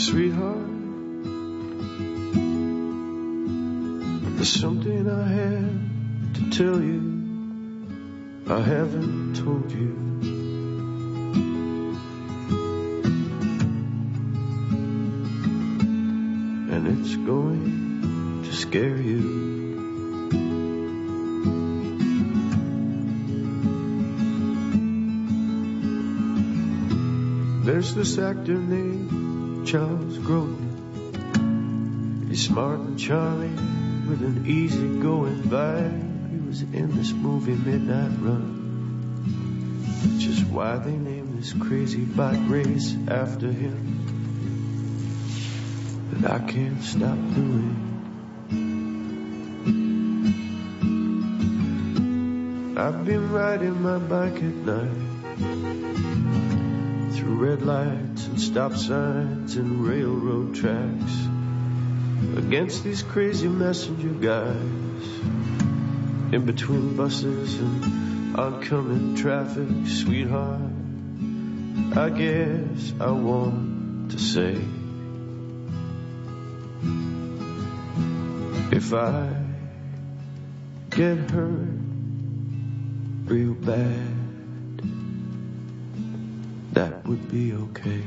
Sweetheart, there's something I had to tell you I haven't told you. And it's going to scare you. There's this actor named Charles Grodin. He's smart and charming with an easygoing vibe. He was in this movie Midnight Run, which is why they named this crazy bike race after him. That I can't stop doing. I've been riding my bike at night through red lights and stop signs and railroad tracks, against these crazy messenger guys, in between buses and oncoming traffic. Sweetheart, I guess I want to say, if I get hurt real bad, that would be okay.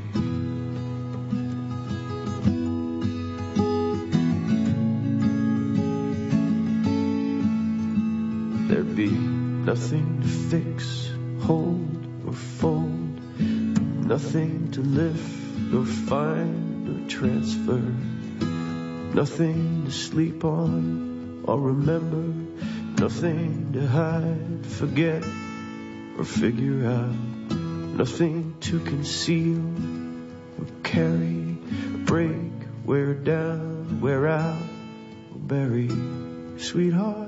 There'd be nothing to fix, hold or fold, nothing to lift or find or transfer, nothing to sleep on or remember, nothing to hide, forget or figure out, nothing to conceal or carry, break, wear down, wear out, or bury. Sweetheart,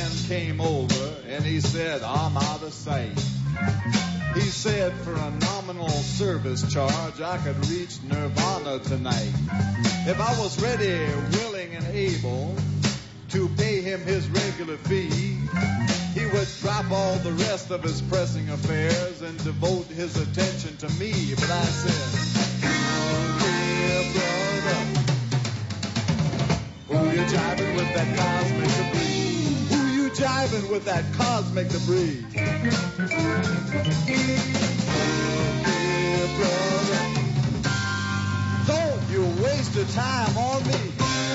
man came over and he said, I'm out of sight. He said for a nominal service charge I could reach nirvana tonight. If I was ready, willing, and able to pay him his regular fee, he would drop all the rest of his pressing affairs and devote his attention to me. But I said, oh, yeah, brother, who you jiving with that cosmic debris? Who you jiving with that cosmic debris? Oh, yeah, brother, don't you waste your time on me.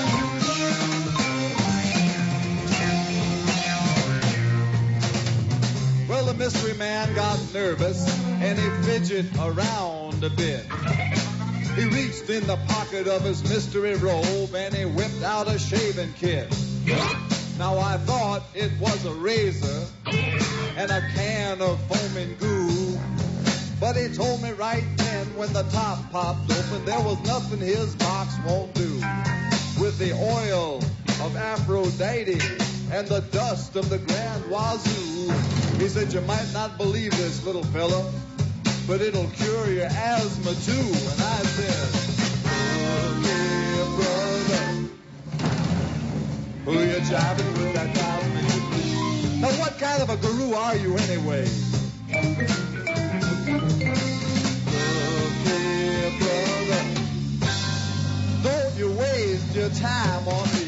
Well, the mystery man got nervous and he fidgeted around a bit. He reached in the pocket of his mystery robe and he whipped out a shaving kit. Now I thought it was a razor and a can of foaming goo, but he told me right then when the top popped open there was nothing his box won't do. With the oil of Aphrodite and the dust of the Grand Wazoo, he said, you might not believe this, little fella, but it'll cure your asthma too. And I said, oh, yeah, brother, who you jiving with that cosmic debris? Now, what kind of a guru are you anyway? Oh, yeah, brother, don't you waste your time on me.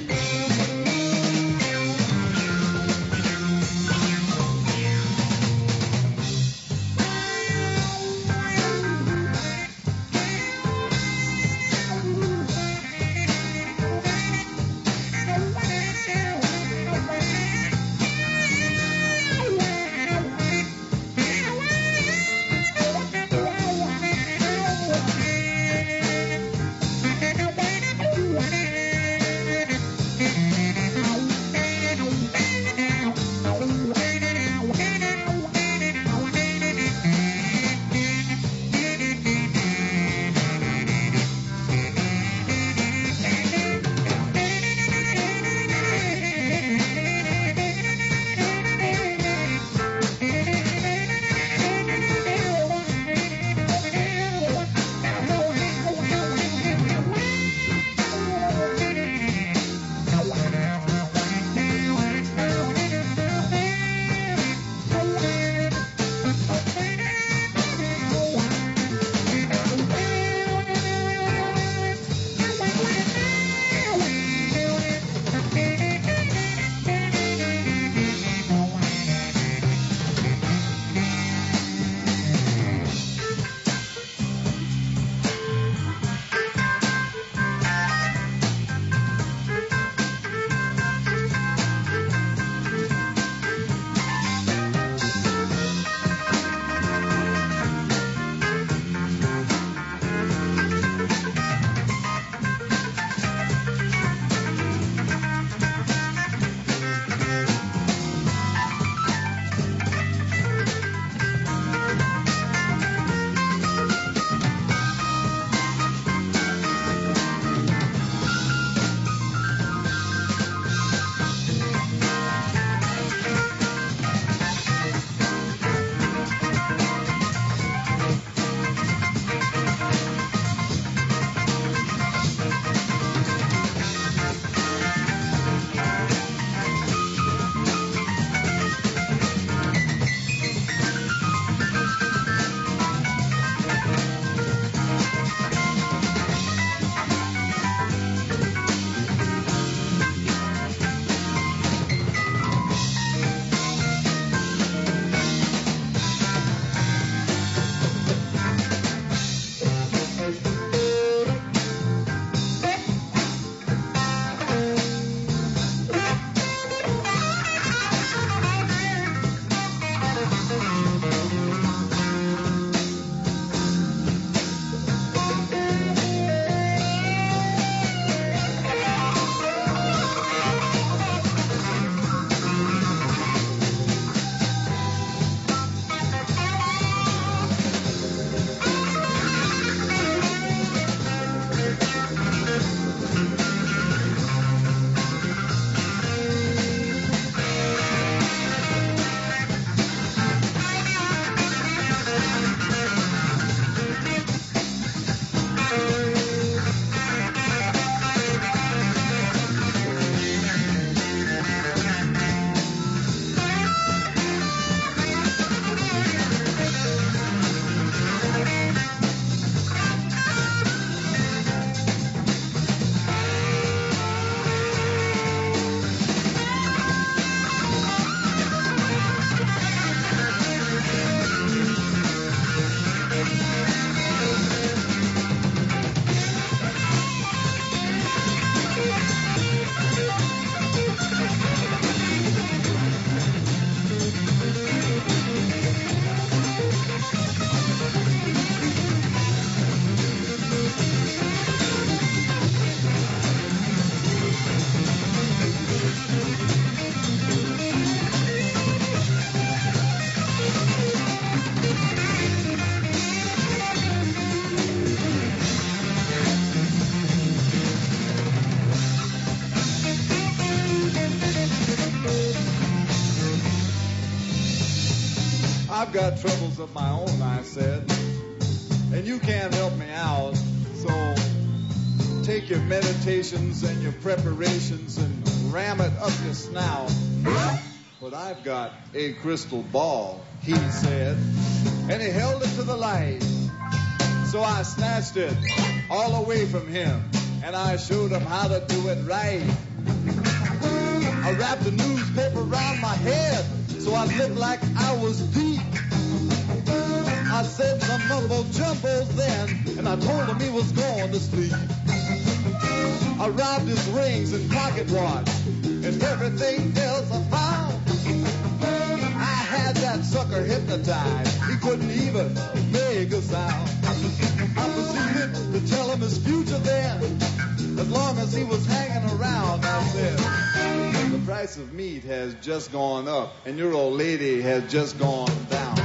I've got troubles of my own, I said, and you can't help me out. So take your meditations and your preparations and ram it up your snout. But I've got a crystal ball, he said, and he held it to the light. So I snatched it all away from him, and I showed him how to do it right. I wrapped a newspaper around my head so I looked like I was deep. I said some mumbo jumbo then, and I told him he was going to sleep. I robbed his rings and pocket watch and everything else I found. I had that sucker hypnotized. He couldn't even make a sound. I proceeded to tell him his future then, as long as he was hanging around. I said, the price of meat has just gone up, and your old lady has just gone down.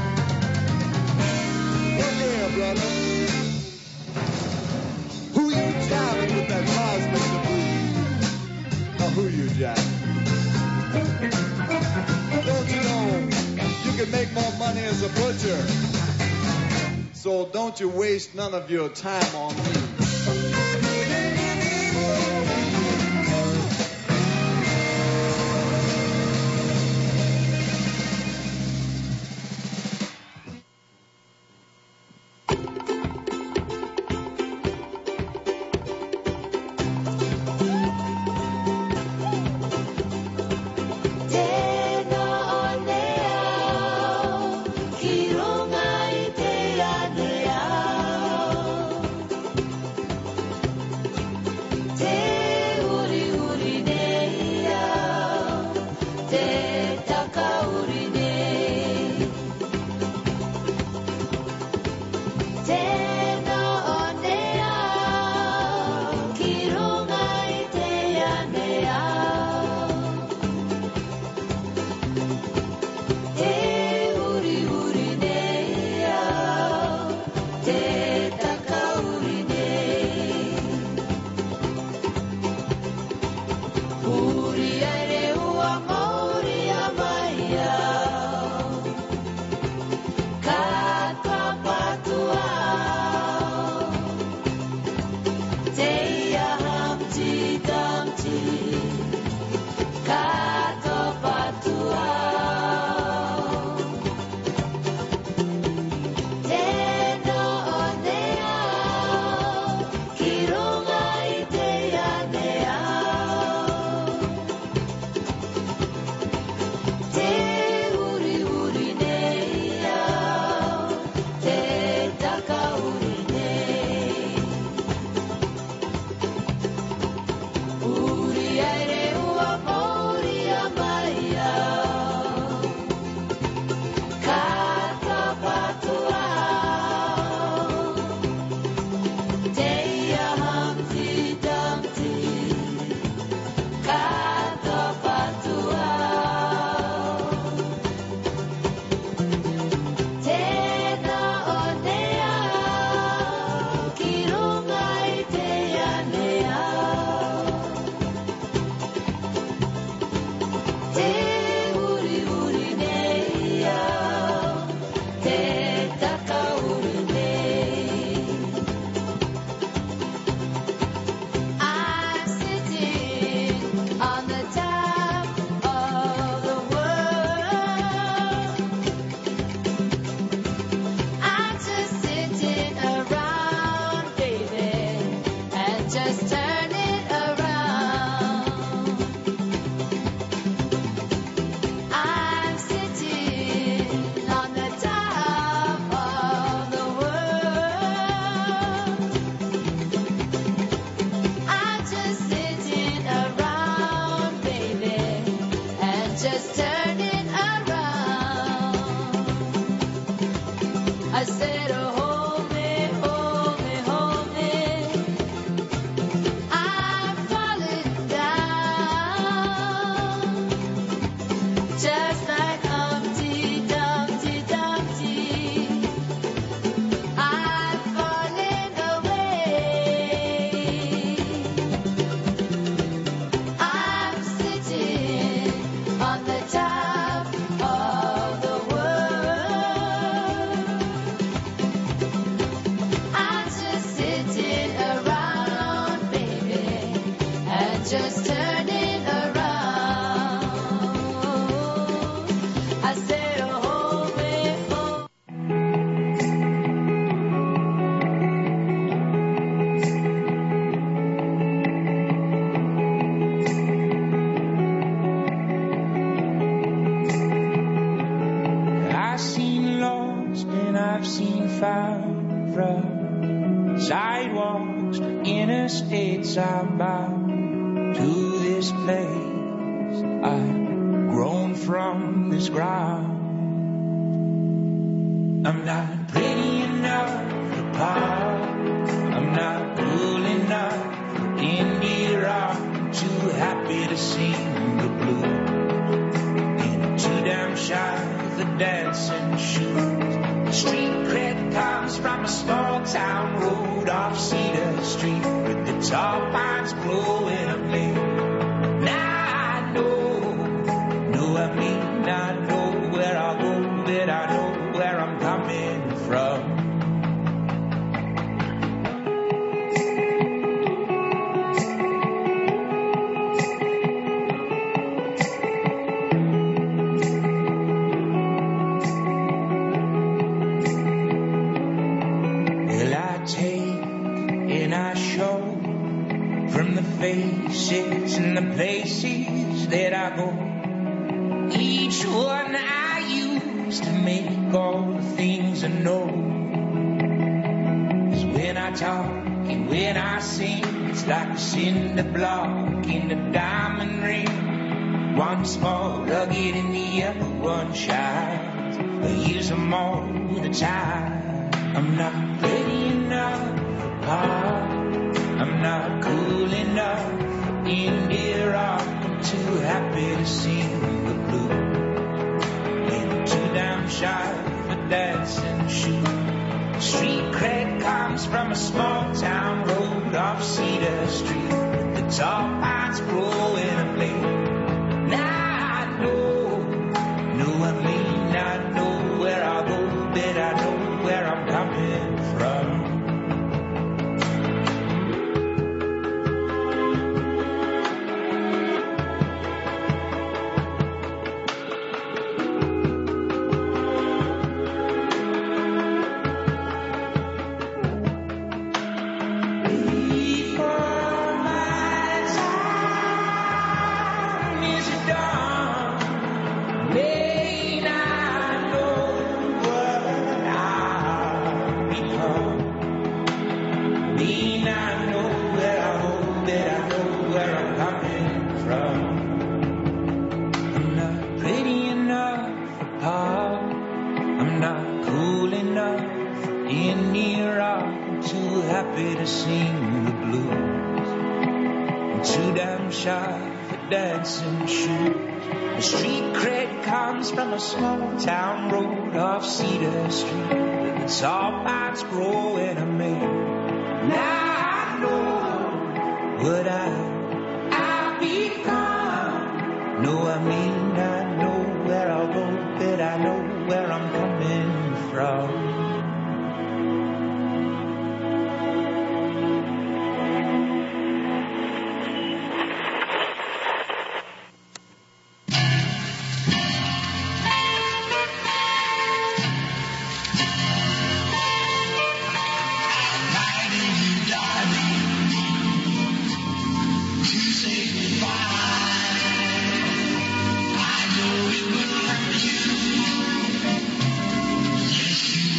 Look here, brother. Who you jiving with that cosmic debris? Now who you jiving? Don't you know you can make more money as a butcher? So don't you waste none of your time on me. I said, oh, baby, oh. I've seen lost and I've seen found from sidewalks to interstates. I'm bound to this place. I've grown from this ground. I'm not pretty enough for pop. I'm not cool enough for indie rock. I'm too happy to sing the blues. And too damn shy for dancing shoes. The street cred comes from a small town road off Cedar Street with the tall pines blowing up late. Now I know I mean I know where I'll go, that I know where I'm coming from. Well, I take and I show from the faces and the places that I go. Each one I use to make all the things I know. 'Cause when I talk and when I sing, it's like a cinder block in a diamond ring. One small nugget and the other one shines. I use them all the time. I'm not ready enough for pop. I'm not cool enough for indie rock. I'm too happy to sing the blues. And too damn shy for dancing shoes. Street cred comes from a small town road off Cedar Street. The tall pines growing up late. Now I know I mean I know where I'll go, that I know where I'm coming from. Before my time is done, may not know what I'll become. May not know where I go, that I know where I'm coming from. I'm not pretty enough for pop. I'm not cool enough for indie rock. I'm too happy to sing the blues. I'm too damn shy for dancing shoes. The street cred comes from a small town road off Cedar Street. The tall pines growing a man. Now I know what I'll become. No, I mean I know where I'll go, but I know where I'm coming from. Yes, you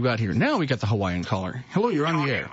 got here? Now we got the Hawaiian caller. Hello, you're on the air.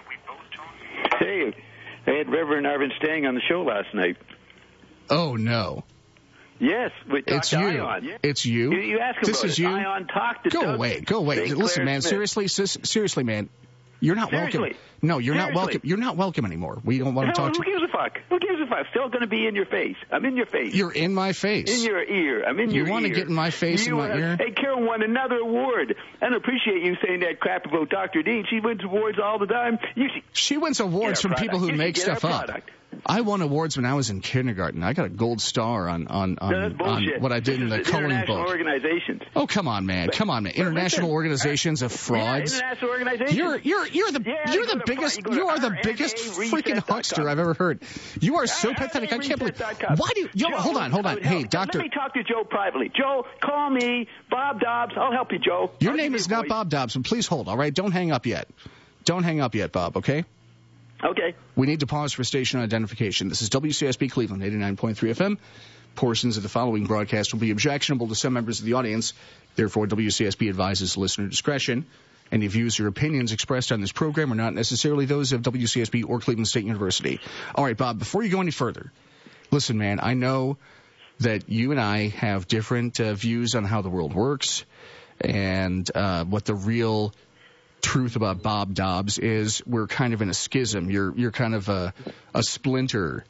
Hey, I had Reverend Arvin Stang on the show last night. Oh, no. Yes, we talked It's to you. Ion. It's you. You asked him This about is it. you. Ion talked to Go Doug away. St. Listen, Clair man. Smith. Seriously, man. You're not welcome. Seriously. No, you're not Seriously. welcome. You're not welcome anymore. We don't want to Hell, talk who to you. gives a fuck? Who gives a fuck? Still going to be in your face. I'm in your face. You're in my face. In your ear. I'm in your ear. You want to get in my face and my ear? Hey, Carol won another award. I don't appreciate you saying that crap about Dr. Dean. She wins awards all the time. She wins awards from people who make stuff up. I won awards when I was in kindergarten. I got a gold star on what I did in the coloring international book. Organizations. Oh, come on, man. International organizations of frauds. Yeah, international organizations. You're the biggest freaking huckster I've ever heard. You are so pathetic. I can't believe. Why do you? Hold on. Hey, doctor. Let me talk to Joe privately. Joe, call me, Bob Dobbs. I'll help you, Joe. Your name is not Bob Dobbs, but please hold. All right, don't hang up yet. Don't hang up yet, Bob. Okay. Okay. We need to pause for station identification. This is WCSB Cleveland, 89.3 FM. Portions of the following broadcast will be objectionable to some members of the audience. Therefore, WCSB advises listener discretion. Any views or opinions expressed on this program are not necessarily those of WCSB or Cleveland State University. All right, Bob, before you go any further, listen, man, I know that you and I have different views on how the world works and what the real truth about Bob Dobbs is. We're kind of in a schism. You're kind of a splinter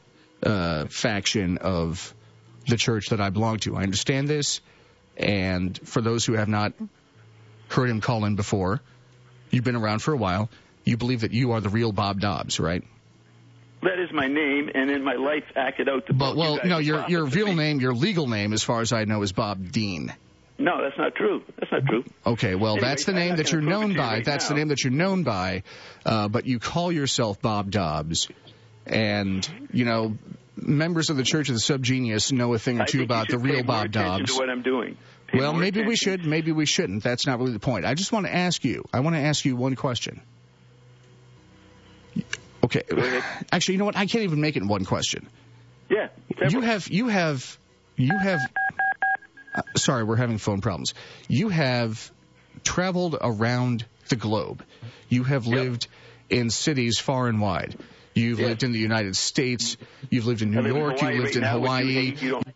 faction of the church that I belong to. I understand this, and for those who have not heard him call in before, you've been around for a while. You believe that you are the real Bob Dobbs, right? That is my name, and in my life acted out the But your real name, your legal name, as far as I know, is Bob Dean. No, that's not true. That's not true. Okay, well, Anyway, that's the I'm name not that you're gonna prove known it to you by. right That's now. the name that you're known by, but you call yourself Bob Dobbs. And, members of the Church of the Subgenius know a thing or I two think about you the should real pay more Bob attention Dobbs. to what I'm doing. Pay Well, more maybe we attention. should, maybe we shouldn't. That's not really the point. I just want to ask you. I want to ask you one question. Okay. Go ahead. Actually, you know what? I can't even make it in one question. Yeah. You have. Sorry, we're having phone problems. You have traveled around the globe. You have lived in cities far and wide. You've lived in the United States. You've lived in New York. You've lived in Hawaii.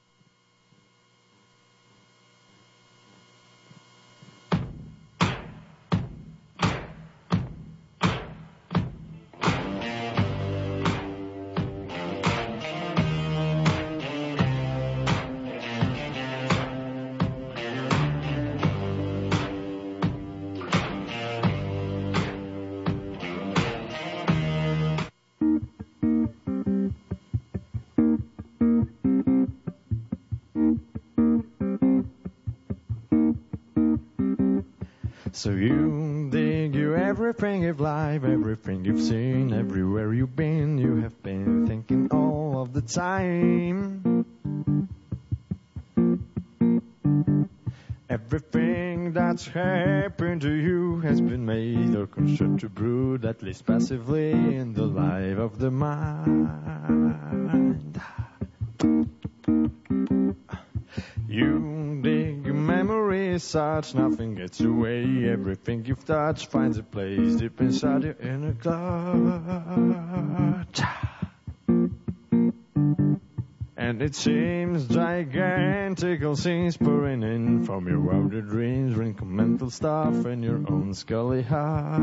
So you dig everything you've live, everything you've seen, everywhere you've been, you have been thinking all of the time. Everything that's happened to you has been made or constructed to brood, at least passively, in the life of the mind. You dig memories such, nothing gets away. Everything you've touched finds a place deep inside your inner gut. And it seems gigantical scenes pouring in from your wilder dreams, wrinkle mental stuff in your own scully heart.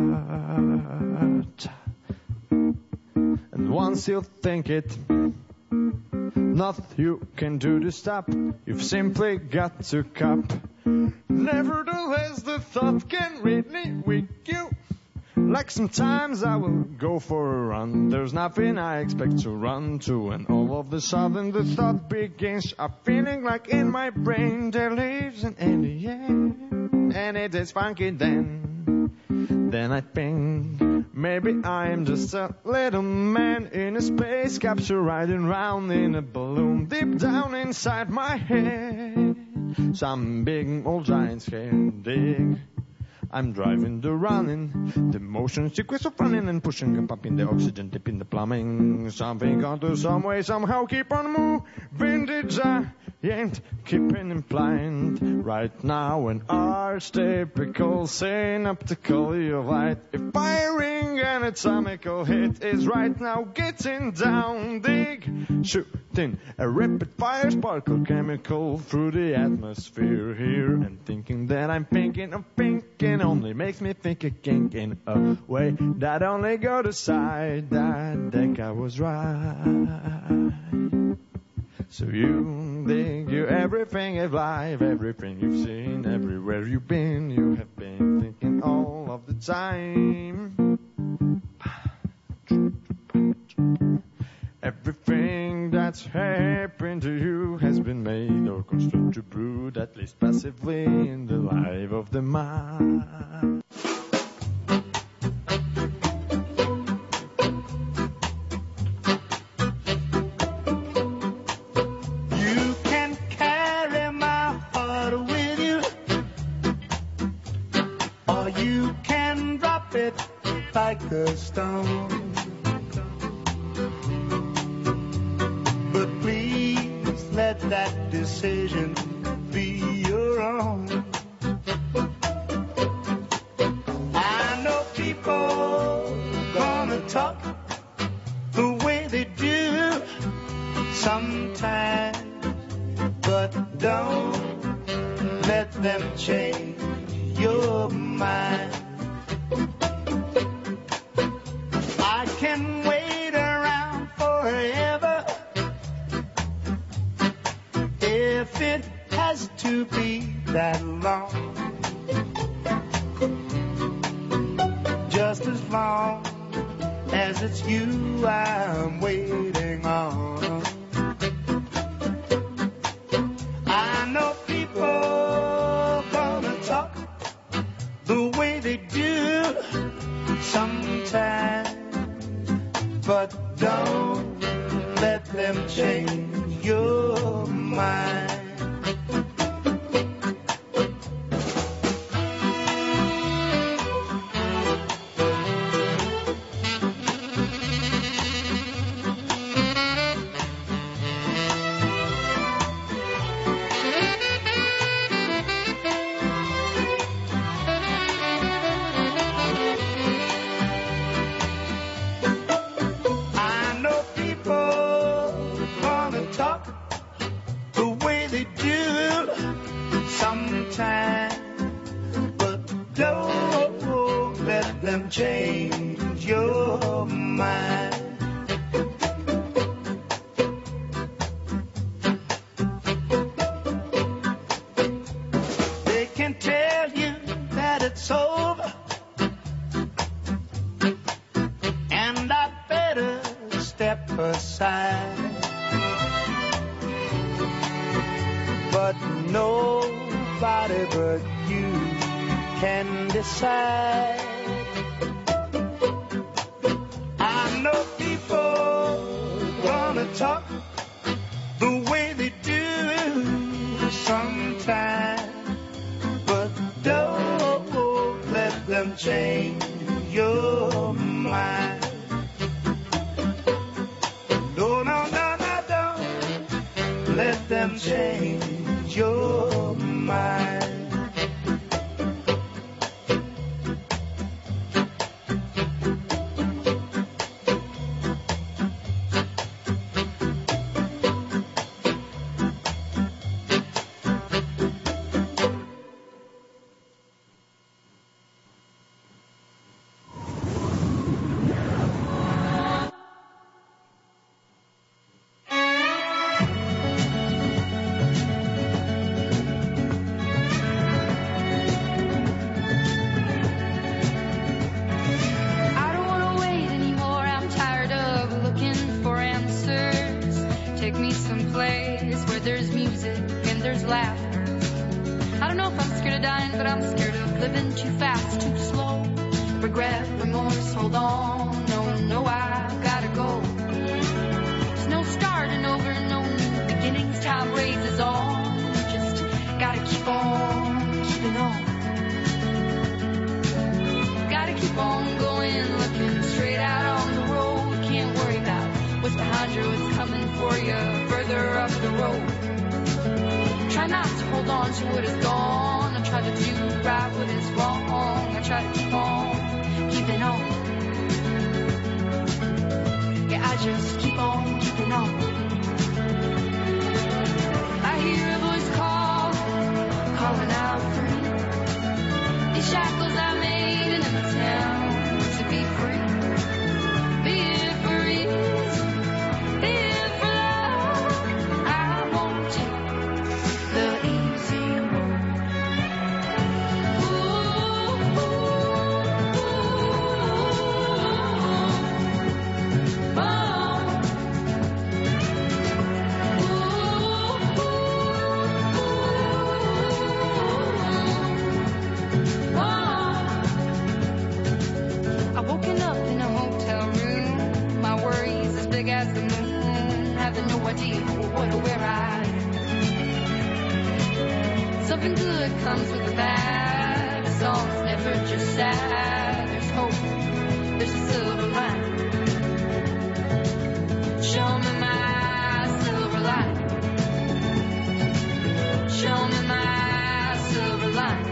And once you think it, nothing you can do to stop, you've simply got to cop. Nevertheless, the thought can really wake you. Like sometimes I will go for a run, there's nothing I expect to run to, and all of a sudden the thought begins. I'm feeling like in my brain there lives an alien, and it is funky then. Then I think maybe I'm just a little man in a space capsule riding round in a balloon deep down inside my head. Some big old giant's head dig. I'm driving the running. The motion sequence of running and pushing and pumping the oxygen, dipping the plumbing. Something got to some way, somehow keep on moving. The giant keeping him blind. Right now an archetypical synaptically of light. If firing an atomical hit is right now getting down, dig, shooting a rapid fire sparkle chemical through the atmosphere here, and thinking that I'm thinking of thinking only makes me think again in a way that only go to side. That think I was right. So you think you everything of life, everything you've seen, everywhere you've been, you have been thinking all of the time. Everything that's happened to you has been made or constructed to brood, at least passively, in the life of the mind. You can carry my heart with you, or you can drop it like a stone. But please let that decision be your own. I know people gonna talk the way they do sometimes, but don't let them change your mind. I can wait around forever if it has to be that long. Just as long as it's you I'm waiting on. I know people gonna talk the way they do sometimes, but don't let them change your mind. I know people gonna talk the way they do sometimes, but don't let them change your mind. They can tell you that it's over, and I better step aside. But nobody but you can decide. I know people gonna talk the way they do sometimes, but don't let them change your mind. No, no, no, no, don't let them change your mind. I don't want to wait anymore. I'm tired of looking for answers. Take me someplace where there's music and there's laughter. I don't know if I'm scared of dying, but I'm scared of living too fast, too slow. Regret, remorse, hold on. No, no, I've gotta go. There's no starting over, no new beginnings. Time races on. Just gotta keep on keeping on. across the road. Try not to hold on to what is gone. I try to do right what is wrong. I try to keep on keeping on. Yeah, I just keep on keeping on. I hear a voice calling out for me. These shackles I made in the town to be free. Be it for ease, be it for love. I won't take the easy road. Ooh, ooh, ooh, oh. Woken up in a hotel room, my worries as big as the moon, having no idea what or where I am. Something good comes with the bad, the song's never just sad. There's hope, there's a silver lining. Show me my silver lining. Show me my silver lining.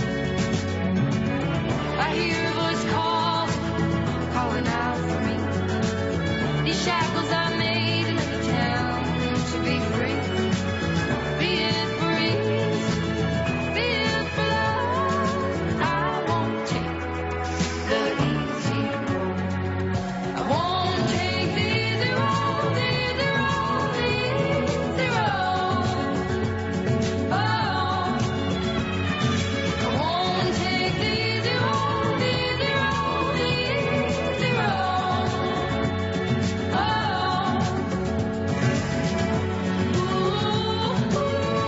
I hear a voice calling out for me. These shackles I made in the town to be free. Be it for ease, be it for love. I won't take the easy road. I won't take the easy road, the easy road, the easy road. Oh, I won't take the easy road, the easy road, the easy road. Oh, ooh, ooh,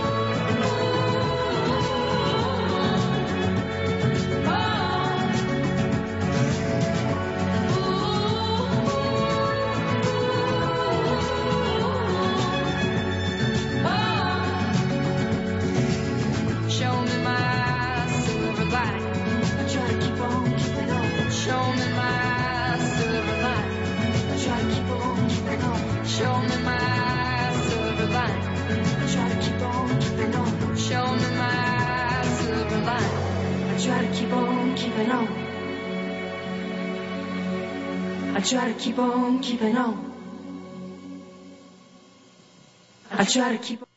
show me my silver lining. I try to keep on keeping on. Show me my silver lining. I try to keep on keeping on. Show me my silver lining. I try to keep on keeping on. Show me my silver lining. I try to keep on keeping on. I try to keep on keeping on. I try to keep on.